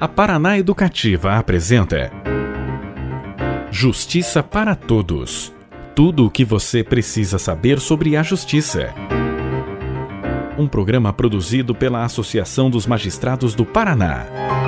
A Paraná Educativa apresenta Justiça para Todos. Tudo o que você precisa saber sobre a justiça. Um programa produzido pela Associação dos Magistrados do Paraná.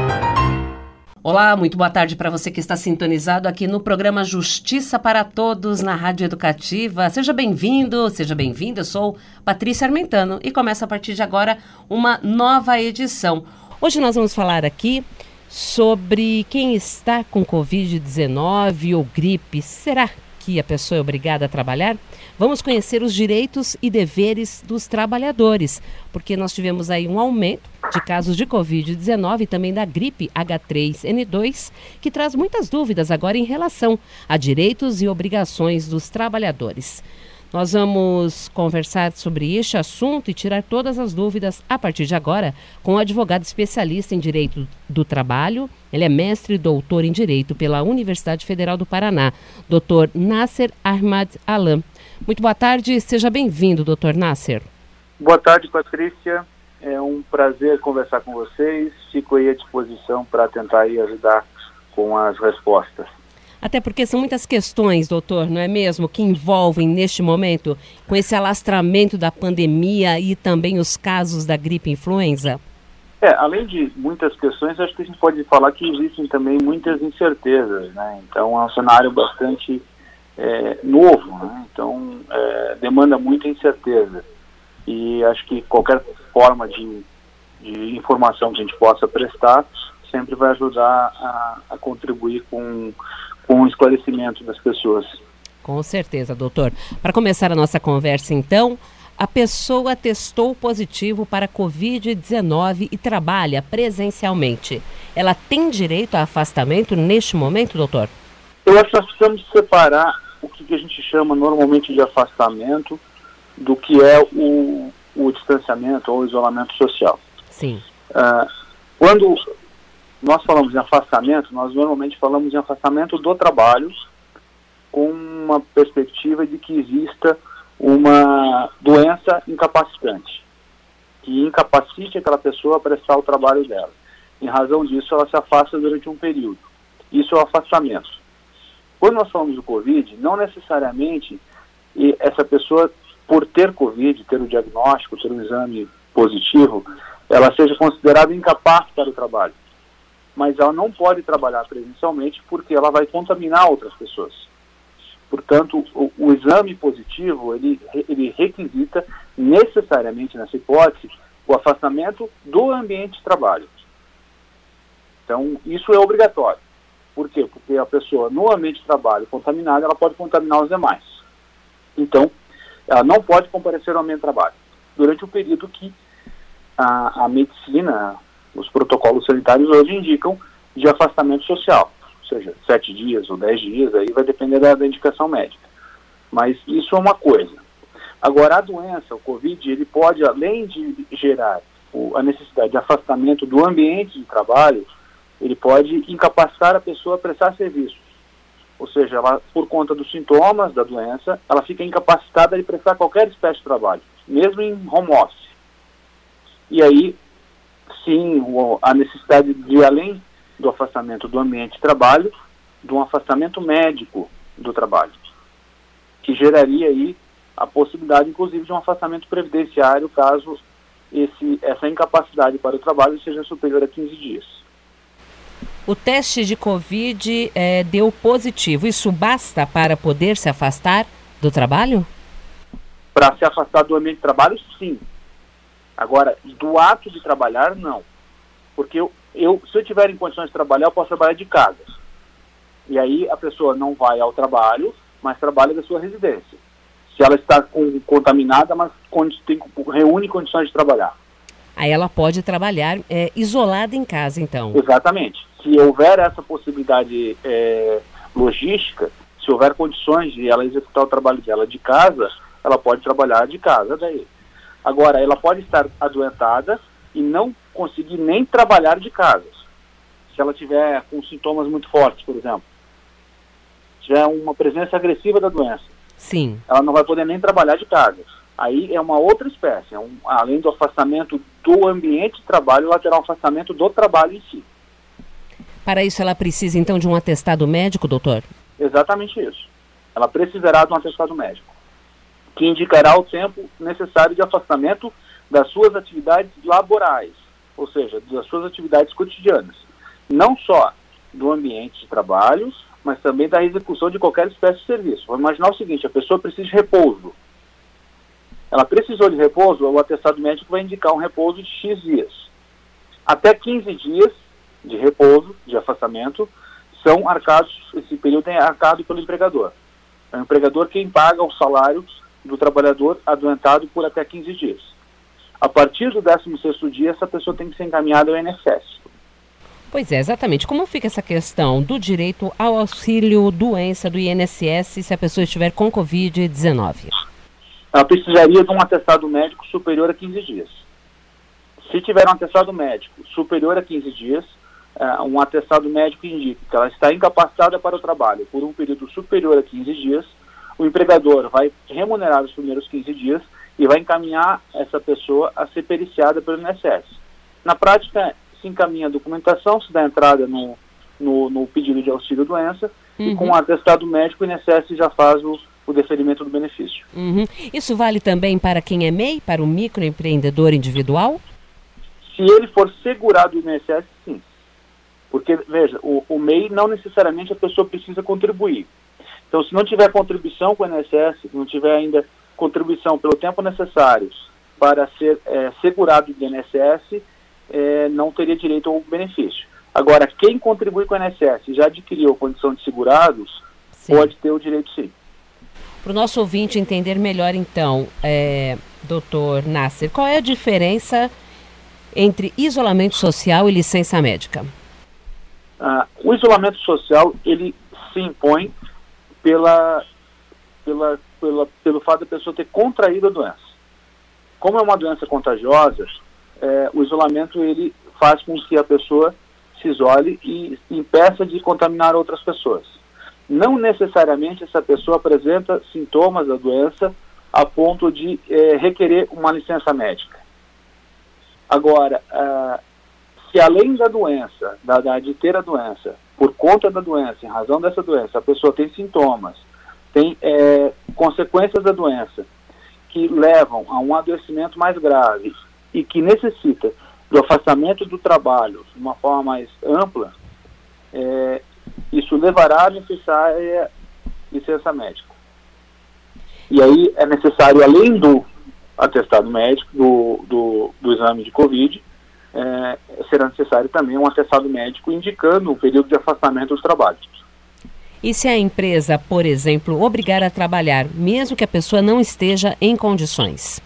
Olá, muito boa tarde para você que está sintonizado aqui no programa Justiça para Todos na Rádio Educativa. Seja bem-vindo, seja bem-vinda. Eu sou Patrícia Armentano e começa a partir de agora uma nova edição. Hoje nós vamos falar aqui sobre quem está com Covid-19 ou gripe. Será que a pessoa é obrigada a trabalhar? Vamos conhecer os direitos e deveres dos trabalhadores, porque nós tivemos aí um aumento de casos de Covid-19 e também da gripe H3N2, que traz muitas dúvidas agora em relação a direitos e obrigações dos trabalhadores. Nós vamos conversar sobre este assunto e tirar todas as dúvidas a partir de agora com o advogado especialista em Direito do Trabalho. Ele é mestre e doutor em Direito pela Universidade Federal do Paraná, Dr. Nasser Ahmad Alam. Muito boa tarde, seja bem-vindo, Dr. Nasser. Boa tarde, Patrícia. É um prazer conversar com vocês. Fico aí à disposição para tentar aí ajudar com as respostas. Até porque são muitas questões, doutor, não é mesmo, que envolvem neste momento com esse alastramento da pandemia e também os casos da gripe influenza? Além de muitas questões, acho que a gente pode falar que existem também muitas incertezas, né? Então é um cenário bastante novo, né? Então demanda muita incerteza. E acho que qualquer forma de informação que a gente possa prestar sempre vai ajudar a contribuir com o esclarecimento das pessoas. Com certeza, doutor. Para começar a nossa conversa, então, a pessoa testou positivo para Covid-19 e trabalha presencialmente. Ela tem direito a afastamento neste momento, doutor? Eu acho que nós precisamos separar o que a gente chama normalmente de afastamento do que é o distanciamento ou o isolamento social. Sim. Quando nós falamos em afastamento, nós normalmente falamos em afastamento do trabalho com uma perspectiva de que exista uma doença incapacitante, que incapacite aquela pessoa a prestar o trabalho dela. Em razão disso, ela se afasta durante um período. Isso é o afastamento. Quando nós falamos do Covid, não necessariamente essa pessoa, por ter Covid, ter o diagnóstico, ter o exame positivo, ela seja considerada incapaz para o trabalho. Mas ela não pode trabalhar presencialmente porque ela vai contaminar outras pessoas. Portanto, o exame positivo, ele requisita necessariamente, nessa hipótese, o afastamento do ambiente de trabalho. Então, isso é obrigatório. Por quê? Porque a pessoa, no ambiente de trabalho contaminada, ela pode contaminar os demais. Então, ela não pode comparecer ao ambiente de trabalho durante o período que a medicina, os protocolos sanitários hoje indicam de afastamento social, ou seja, 7 dias ou 10 dias, aí vai depender da indicação médica. Mas isso é uma coisa. Agora, a doença, o Covid, ele pode, além de gerar a necessidade de afastamento do ambiente de trabalho, ele pode incapacitar a pessoa a prestar serviços. Ou seja, ela, por conta dos sintomas da doença, ela fica incapacitada de prestar qualquer espécie de trabalho, mesmo em home office. E aí, sim, a necessidade de, além do afastamento do ambiente de trabalho, de um afastamento médico do trabalho, que geraria aí a possibilidade, inclusive, de um afastamento previdenciário, caso essa incapacidade para o trabalho seja superior a 15 dias. O teste de Covid deu positivo. Isso basta para poder se afastar do trabalho? Para se afastar do ambiente de trabalho, sim. Agora, do ato de trabalhar, não. Porque se eu tiver em condições de trabalhar, eu posso trabalhar de casa. E aí a pessoa não vai ao trabalho, mas trabalha da sua residência. Se ela está contaminada, mas reúne condições de trabalhar. Aí ela pode trabalhar isolada em casa, então. Exatamente. Se houver essa possibilidade logística, se houver condições de ela executar o trabalho dela de casa, ela pode trabalhar de casa daí. Agora, ela pode estar adoentada e não conseguir nem trabalhar de casa. Se ela tiver com sintomas muito fortes, por exemplo. Se tiver uma presença agressiva da doença. Sim. Ela não vai poder nem trabalhar de casa. Aí é uma outra espécie. Além do afastamento do ambiente de trabalho, ela terá um afastamento do trabalho em si. Para isso ela precisa então de um atestado médico, doutor? Exatamente isso. Ela precisará de um atestado médico, que indicará o tempo necessário de afastamento das suas atividades laborais, ou seja, das suas atividades cotidianas. Não só do ambiente de trabalho, mas também da execução de qualquer espécie de serviço. Vamos imaginar o seguinte: a pessoa precisa de repouso. Ela precisou de repouso, o atestado médico vai indicar um repouso de X dias. Até 15 dias de repouso, de afastamento, são arcados, esse período é arcado pelo empregador. É o empregador quem paga o salário do trabalhador adoentado por até 15 dias. A partir do 16º dia, essa pessoa tem que ser encaminhada ao INSS. Pois é, exatamente. Como fica essa questão do direito ao auxílio-doença do INSS se a pessoa estiver com Covid-19? Ela precisaria de um atestado médico superior a 15 dias. Se tiver um atestado médico superior a 15 dias, um atestado médico indica que ela está incapacitada para o trabalho por um período superior a 15 dias, o empregador vai remunerar os primeiros 15 dias e vai encaminhar essa pessoa a ser periciada pelo INSS. Na prática, se encaminha a documentação, se dá entrada no pedido de auxílio-doença, e com o atestado médico o INSS já faz o deferimento do benefício. Isso vale também para quem é MEI, para o microempreendedor individual? Se ele for segurado do INSS, sim. Porque, veja, o MEI não necessariamente a pessoa precisa contribuir. Então, se não tiver contribuição com o INSS, se não tiver ainda contribuição pelo tempo necessário para ser segurado do INSS, não teria direito ao benefício. Agora, quem contribui com o INSS e já adquiriu a condição de segurados, sim, pode ter o direito, sim. Para o nosso ouvinte entender melhor, então, doutor Nasser, qual é a diferença entre isolamento social e licença médica? O isolamento social, ele se impõe pelo fato da pessoa ter contraído a doença. Como é uma doença contagiosa, o isolamento ele faz com que a pessoa se isole e impeça de contaminar outras pessoas. Não necessariamente essa pessoa apresenta sintomas da doença a ponto de requerer uma licença médica. Agora, se além da doença, de ter a doença, por conta da doença, em razão dessa doença, a pessoa tem sintomas, tem consequências da doença que levam a um adoecimento mais grave e que necessita do afastamento do trabalho de uma forma mais ampla, isso levará a necessária licença médica. E aí é necessário, além do atestado médico, do exame de Covid, será necessário também um atestado médico indicando o período de afastamento do trabalho. E se a empresa, por exemplo, obrigar a trabalhar, mesmo que a pessoa não esteja em condições?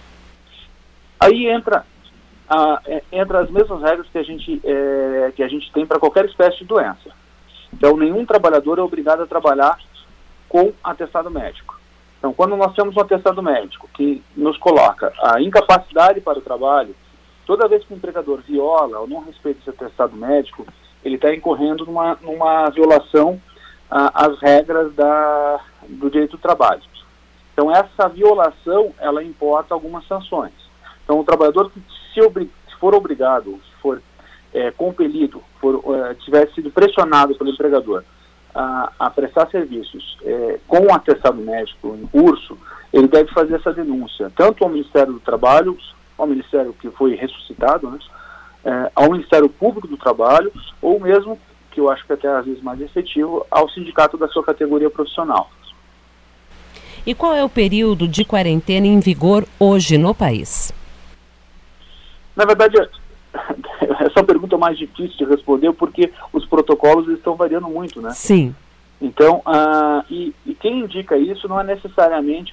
Aí entra as mesmas regras que a gente tem para qualquer espécie de doença. Então, nenhum trabalhador é obrigado a trabalhar com atestado médico. Então, quando nós temos um atestado médico que nos coloca a incapacidade para o trabalho, toda vez que o empregador viola ou não respeita esse atestado médico, ele está incorrendo numa violação às regras do direito do trabalho. Então, essa violação, ela importa algumas sanções. Então, o trabalhador que se for obrigado, se for compelido, tiver sido pressionado pelo empregador a prestar serviços com um atestado médico em curso, ele deve fazer essa denúncia, tanto ao Ministério do Trabalho, ao Ministério que foi ressuscitado, né, ao Ministério Público do Trabalho, ou mesmo, que eu acho que até às vezes mais efetivo, ao sindicato da sua categoria profissional. E qual é o período de quarentena em vigor hoje no país? Na verdade, essa pergunta é mais difícil de responder porque os protocolos estão variando muito, né? Sim. Então, e quem indica isso não é necessariamente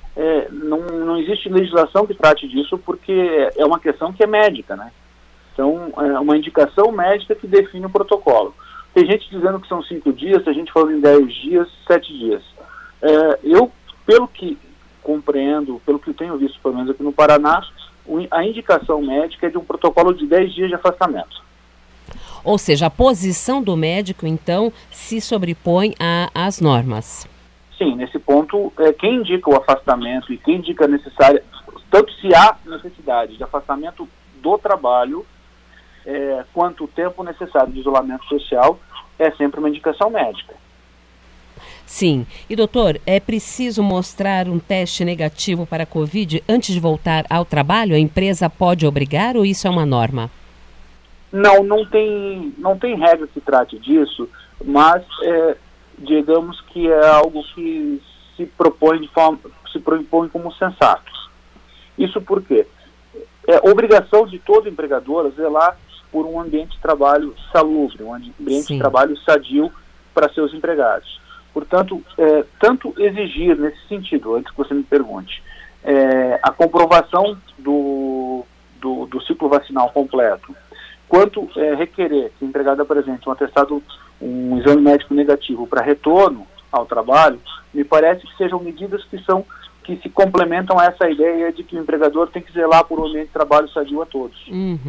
não existe legislação que trate disso porque é uma questão que é médica, né? Então, é uma indicação médica que define o protocolo. Tem gente dizendo que são 5 dias, tem gente falando em 10 dias, 7 dias. Eu, pelo que compreendo, pelo que tenho visto, pelo menos aqui no Paraná, a indicação médica é de um protocolo de 10 dias de afastamento. Ou seja, a posição do médico, então, se sobrepõe às normas. Sim, nesse ponto, quem indica o afastamento e quem indica a necessária, tanto se há necessidade de afastamento do trabalho, quanto o tempo necessário de isolamento social é sempre uma indicação médica. Sim. E, doutor, é preciso mostrar um teste negativo para a Covid antes de voltar ao trabalho? A empresa pode obrigar ou isso é uma norma? Não tem regra que trate disso, mas digamos que é algo que se propõe como sensato. Isso porque é obrigação de todo empregador zelar por um ambiente de trabalho salubre, um ambiente de trabalho sadio para seus empregados. Portanto, tanto exigir nesse sentido, antes que você me pergunte, a comprovação do ciclo vacinal completo, quanto requerer que o empregado apresente um exame médico negativo para retorno ao trabalho, me parece que sejam medidas que se complementam a essa ideia de que o empregador tem que zelar por um ambiente de trabalho sadio a todos.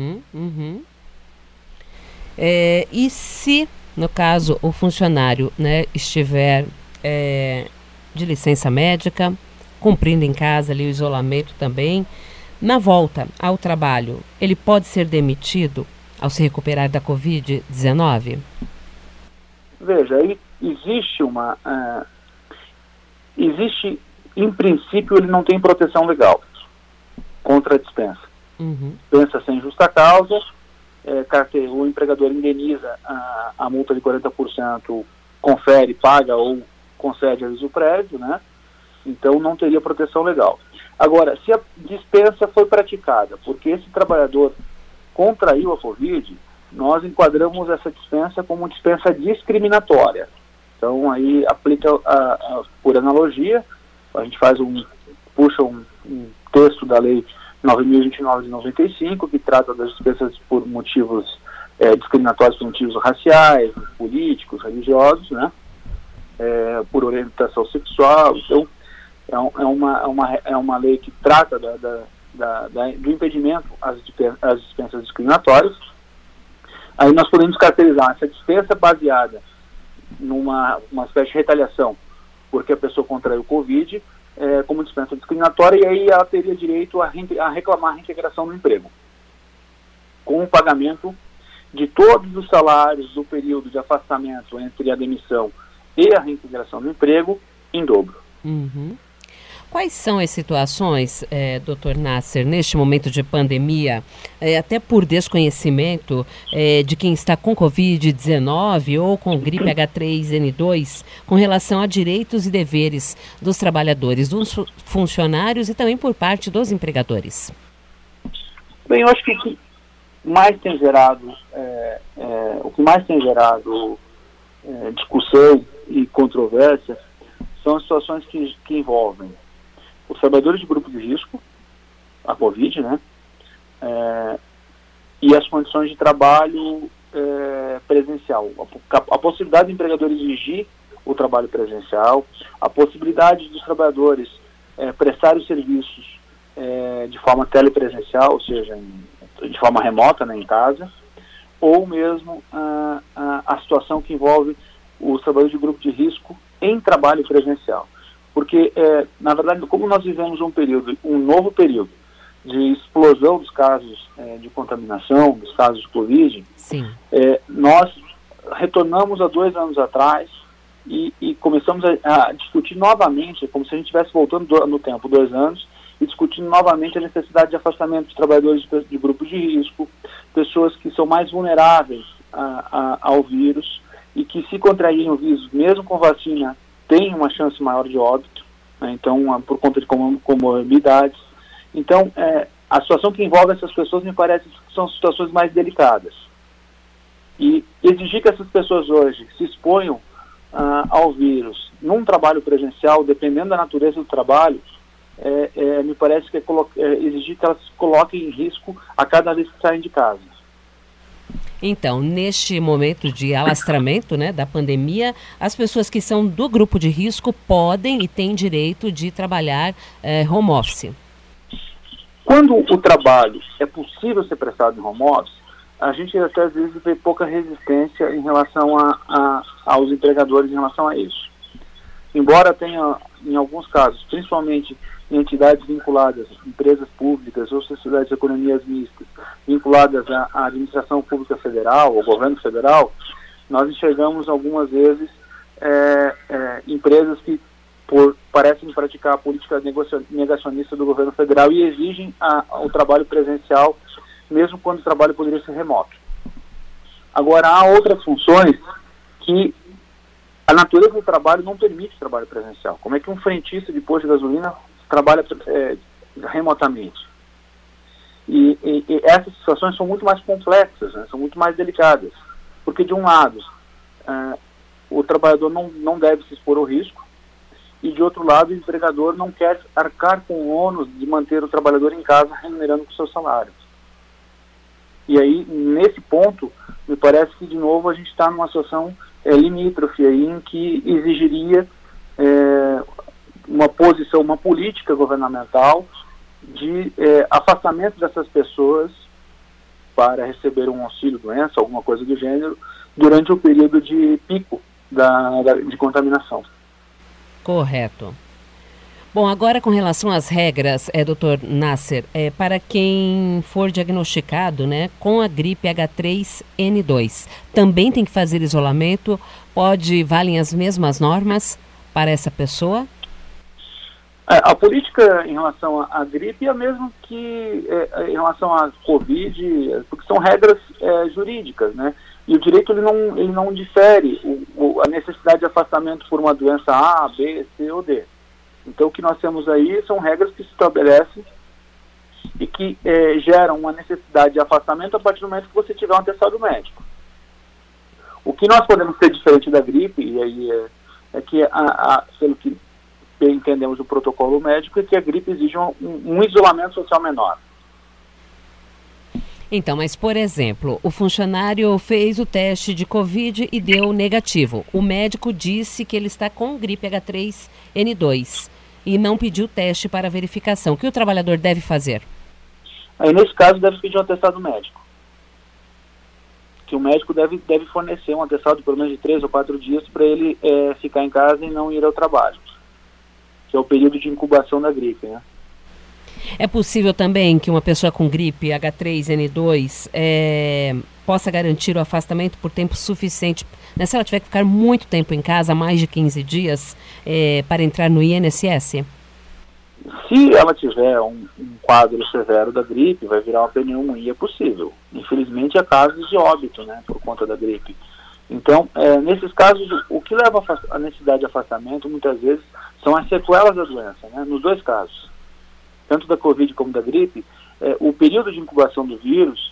E se, no caso, o funcionário, né, estiver de licença médica, cumprindo em casa ali o isolamento também, na volta ao trabalho, ele pode ser demitido ao se recuperar da Covid-19? Veja, aí existe, em princípio, ele não tem proteção legal contra a dispensa. Dispensa sem justa causa, o empregador indeniza a multa de 40%, confere, paga ou concede aviso prévio, né? Então não teria proteção legal. Agora, se a dispensa foi praticada porque esse trabalhador contraiu a Covid, nós enquadramos essa dispensa como dispensa discriminatória. Então aí aplica por analogia, a gente puxa um texto da lei 9.029 de 95, que trata das dispensas por motivos discriminatórios, por motivos raciais, políticos, religiosos, né? Por orientação sexual. Então é uma lei que trata do impedimento às dispensas discriminatórias. Aí nós podemos caracterizar essa dispensa baseada numa espécie de retaliação, porque a pessoa contraiu o Covid, como dispensa discriminatória, e aí ela teria direito a reclamar a reintegração no emprego, com o pagamento de todos os salários do período de afastamento entre a demissão e a reintegração no emprego em dobro. Quais são as situações, Dr. Nasser, neste momento de pandemia, até por desconhecimento de quem está com Covid-19 ou com gripe H3N2, com relação a direitos e deveres dos trabalhadores, dos funcionários e também por parte dos empregadores? Bem, eu acho que o que mais tem gerado discussão e controvérsia são as situações que envolvem os trabalhadores de grupo de risco, a Covid, né? E as condições de trabalho presencial. A possibilidade do empregador exigir o trabalho presencial, a possibilidade dos trabalhadores prestarem os serviços de forma telepresencial, ou seja, de forma remota, né, em casa, ou mesmo a situação que envolve os trabalhadores de grupo de risco em trabalho presencial. Porque, na verdade, como nós vivemos um novo período de explosão dos casos de contaminação, dos casos de Covid, nós retornamos há 2 anos atrás e começamos a discutir novamente, como se a gente estivesse voltando no tempo 2 anos, e discutindo novamente a necessidade de afastamento de trabalhadores de grupos de risco, pessoas que são mais vulneráveis ao vírus e que, se contraírem o vírus, mesmo com vacina, tem uma chance maior de óbito, né? Então, por conta de comorbidades. Então, a situação que envolve essas pessoas me parece que são situações mais delicadas. E exigir que essas pessoas hoje se exponham ao vírus num trabalho presencial, dependendo da natureza do trabalho, me parece que exigir que elas se coloquem em risco a cada vez que saem de casa. Então, neste momento de alastramento, né, da pandemia, as pessoas que são do grupo de risco podem e têm direito de trabalhar home office. Quando o trabalho é possível ser prestado em home office, a gente até às vezes vê pouca resistência em relação aos empregadores em relação a isso. Embora tenha, em alguns casos, principalmente em entidades vinculadas, empresas públicas ou sociedades de economias mistas, vinculadas à administração pública federal, ao governo federal, nós enxergamos algumas vezes empresas que parecem praticar a política negacionista do governo federal e exigem o trabalho presencial, mesmo quando o trabalho poderia ser remoto. Agora, há outras funções que a natureza do trabalho não permite trabalho presencial. Como é que um frentista de posto de gasolina trabalha remotamente? E essas situações são muito mais complexas, né? São muito mais delicadas. Porque, de um lado, o trabalhador não deve se expor ao risco, e, de outro lado, o empregador não quer arcar com o ônus de manter o trabalhador em casa remunerando com seu salário. E aí, nesse ponto, me parece que, de novo, a gente está numa situação limítrofe aí, em que exigiria uma política governamental de afastamento dessas pessoas para receber um auxílio-doença, alguma coisa do gênero, durante o período de pico de contaminação. Correto. Bom, agora com relação às regras, Dr. Nasser, para quem for diagnosticado, né, com a gripe H3N2, também tem que fazer isolamento? Valem as mesmas normas para essa pessoa? A política em relação à gripe é a mesma que em relação à Covid, porque são regras jurídicas, né? E o direito ele não difere a necessidade de afastamento por uma doença A, B, C ou D. Então, o que nós temos aí são regras que se estabelecem e que geram uma necessidade de afastamento a partir do momento que você tiver um atestado médico. O que nós podemos ter diferente da gripe, e aí é que, pelo que entendemos o protocolo médico, é que a gripe exige um isolamento social menor. Então, mas, por exemplo, o funcionário fez o teste de Covid e deu negativo. O médico disse que ele está com gripe H3N2 e não pediu teste para verificação. O que o trabalhador deve fazer? Aí, nesse caso, deve pedir um atestado médico. Que o médico deve fornecer um atestado pelo menos de 3 ou 4 dias para ele ficar em casa e não ir ao trabalho, que é o período de incubação da gripe, né? É possível também que uma pessoa com gripe H3N2 possa garantir o afastamento por tempo suficiente, né, se ela tiver que ficar muito tempo em casa, mais de 15 dias, para entrar no INSS? Se ela tiver um quadro severo da gripe, vai virar uma pneumonia possível. Infelizmente, há casos de óbito, né, por conta da gripe. Então, nesses casos, o que leva à necessidade de afastamento, muitas vezes, são as sequelas da doença, né, nos dois casos. Tanto da Covid como da gripe, o período de incubação do vírus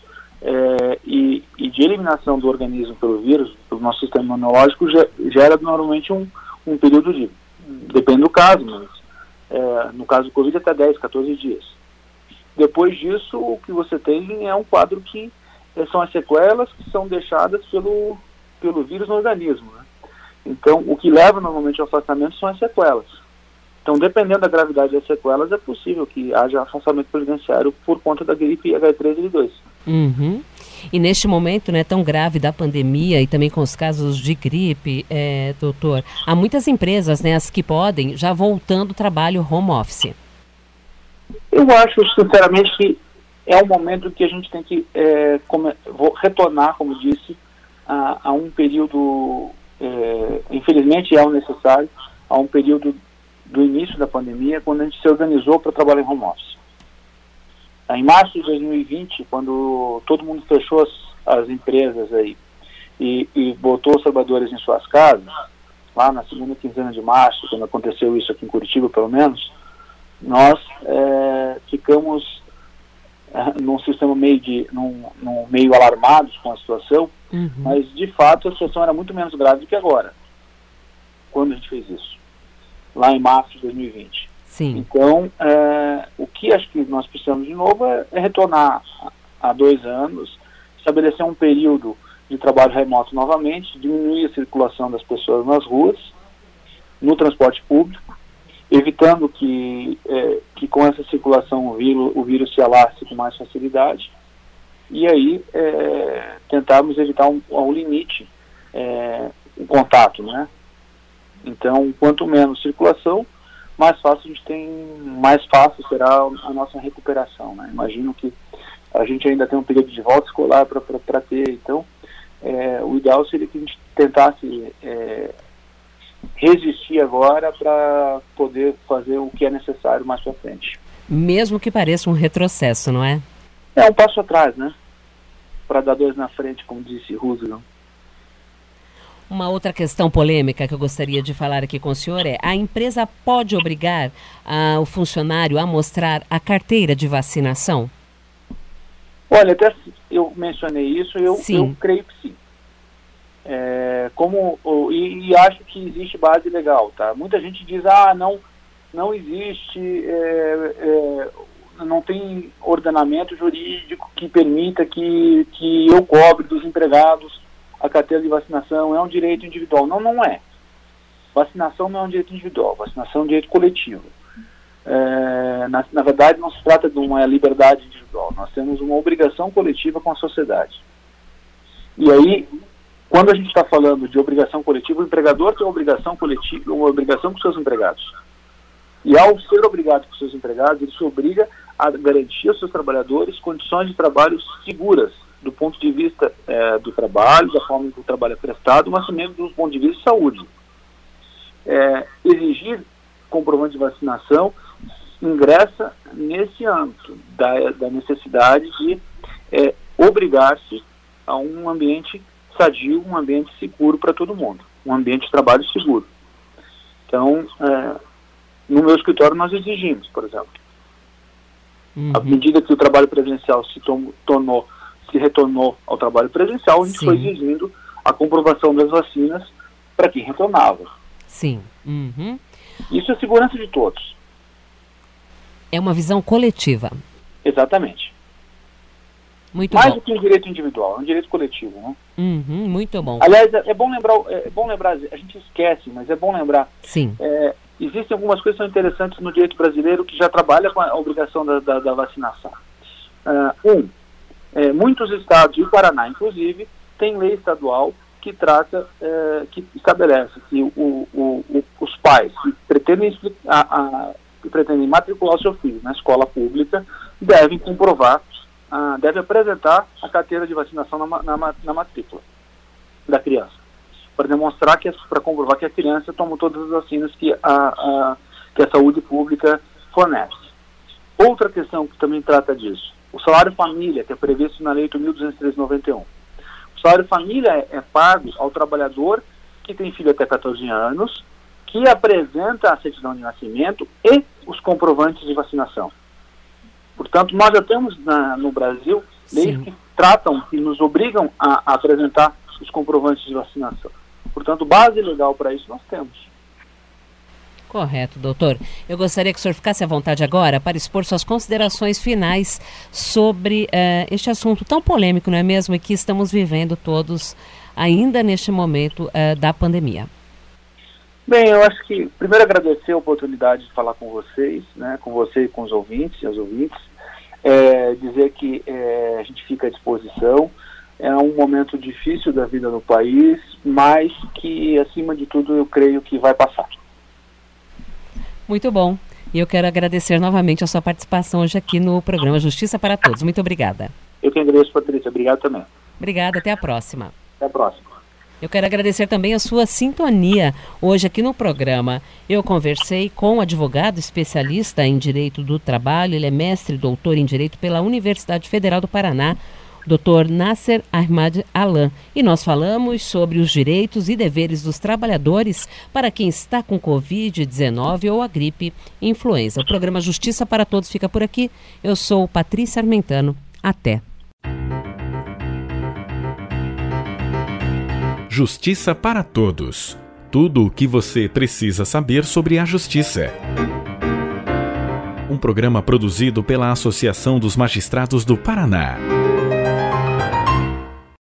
e de eliminação do organismo pelo vírus, pelo nosso sistema imunológico, gera normalmente um período de, depende do caso, mas no caso do Covid até 10, 14 dias. Depois disso, o que você tem é um quadro que são as sequelas que são deixadas pelo vírus no organismo, né? Então, o que leva normalmente ao afastamento são as sequelas. Então, dependendo da gravidade das sequelas, é possível que haja afastamento previdenciário por conta da gripe H3N2. Uhum. E neste momento, né, tão grave da pandemia e também com os casos de gripe, doutor, há muitas empresas, né, as que podem, já voltando ao trabalho home office. Eu acho, sinceramente, que é um momento que a gente tem que retornar, como disse, a um período, infelizmente é o necessário, a um período do início da pandemia, quando a gente se organizou para trabalhar em home office. Em março de 2020, quando todo mundo fechou as empresas aí e botou os trabalhadores em suas casas, lá na segunda quinzena de março, quando aconteceu isso aqui em Curitiba, pelo menos, nós ficamos num sistema meio alarmados com a situação, mas de fato a situação era muito menos grave do que agora, quando a gente fez isso, lá em março de 2020. Sim. Então, o que acho que nós precisamos de novo é retornar a 2 anos, estabelecer um período de trabalho remoto novamente, diminuir a circulação das pessoas nas ruas, no transporte público, evitando que com essa circulação o vírus se alastre com mais facilidade, e aí tentarmos evitar ao limite o contato, né? Então, quanto menos circulação, mais fácil será a nossa recuperação, né? Imagino que a gente ainda tem um período de volta escolar para ter, então o ideal seria que a gente tentasse resistir agora para poder fazer o que é necessário mais para frente. Mesmo que pareça um retrocesso, não é? É um passo atrás, né? Para dar 2 na frente, como disse Roosevelt. Uma outra questão polêmica que eu gostaria de falar aqui com o senhor é: a empresa pode obrigar o funcionário a mostrar a carteira de vacinação? Olha, até eu mencionei isso, eu creio que sim. E acho que existe base legal, tá? Muita gente diz, não existe, não tem ordenamento jurídico que permita que eu cobre dos empregados a carteira de vacinação, é um direito individual. Não é. Vacinação não é um direito individual, vacinação é um direito coletivo. Na verdade, não se trata de uma liberdade individual, nós temos uma obrigação coletiva com a sociedade. E aí, quando a gente está falando de obrigação coletiva, o empregador tem uma obrigação coletiva, uma obrigação com seus empregados. E ao ser obrigado com seus empregados, ele se obriga a garantir aos seus trabalhadores condições de trabalho seguras, do ponto de vista do trabalho, da forma que o trabalho é prestado, mas também do ponto de vista de saúde. Exigir comprovante de vacinação ingressa nesse âmbito da necessidade de obrigar-se a um ambiente sadio, um ambiente seguro para todo mundo, um ambiente de trabalho seguro. Então, no meu escritório nós exigimos, por exemplo, à medida que o trabalho presencial se retornou ao trabalho presencial, a gente foi exigindo a comprovação das vacinas para quem retornava. Sim. Isso é segurança de todos. É uma visão coletiva. Exatamente. Muito Mais bom. do que um direito individual, é um direito coletivo, né? Muito bom. Aliás, é bom lembrar, a gente esquece, mas é bom lembrar. Sim. Existem algumas coisas que são interessantes no direito brasileiro que já trabalha com a obrigação da vacinação. Muitos estados, e o Paraná inclusive, tem lei estadual que trata, que estabelece que os pais que pretendem matricular o seu filho na escola pública devem comprovar, devem apresentar a carteira de vacinação na matrícula da criança, para demonstrar para comprovar que a criança tomou todas as vacinas que a saúde pública fornece. Outra questão que também trata disso, o salário família, que é previsto na Lei 8.203/91. O salário família é pago ao trabalhador que tem filho até 14 anos, que apresenta a certidão de nascimento e os comprovantes de vacinação. Portanto, nós já temos no Brasil leis que tratam, que nos obrigam a apresentar os comprovantes de vacinação. Portanto, base legal para isso nós temos. Correto, doutor. Eu gostaria que o senhor ficasse à vontade agora para expor suas considerações finais sobre este assunto tão polêmico, não é mesmo? E que estamos vivendo todos ainda neste momento da pandemia. Bem, eu acho que, primeiro, agradecer a oportunidade de falar com vocês, né, com você e com os ouvintes e as ouvintes, dizer que a gente fica à disposição. É um momento difícil da vida no país, mas que, acima de tudo, eu creio que vai passar. Muito bom. E eu quero agradecer novamente a sua participação hoje aqui no programa Justiça para Todos. Muito obrigada. Eu que agradeço, Patrícia. Obrigado também. Obrigada. Até a próxima. Até a próxima. Eu quero agradecer também a sua sintonia hoje aqui no programa. Eu conversei com um advogado especialista em Direito do Trabalho. Ele é mestre e doutor em Direito pela Universidade Federal do Paraná, Dr. Nasser Ahmad Alan, e nós falamos sobre os direitos e deveres dos trabalhadores para quem está com Covid-19 ou a gripe influenza. O programa Justiça para Todos fica por aqui. Eu sou Patrícia Armentano. Até. Justiça para Todos. Tudo o que você precisa saber sobre a justiça. Um programa produzido pela Associação dos Magistrados do Paraná.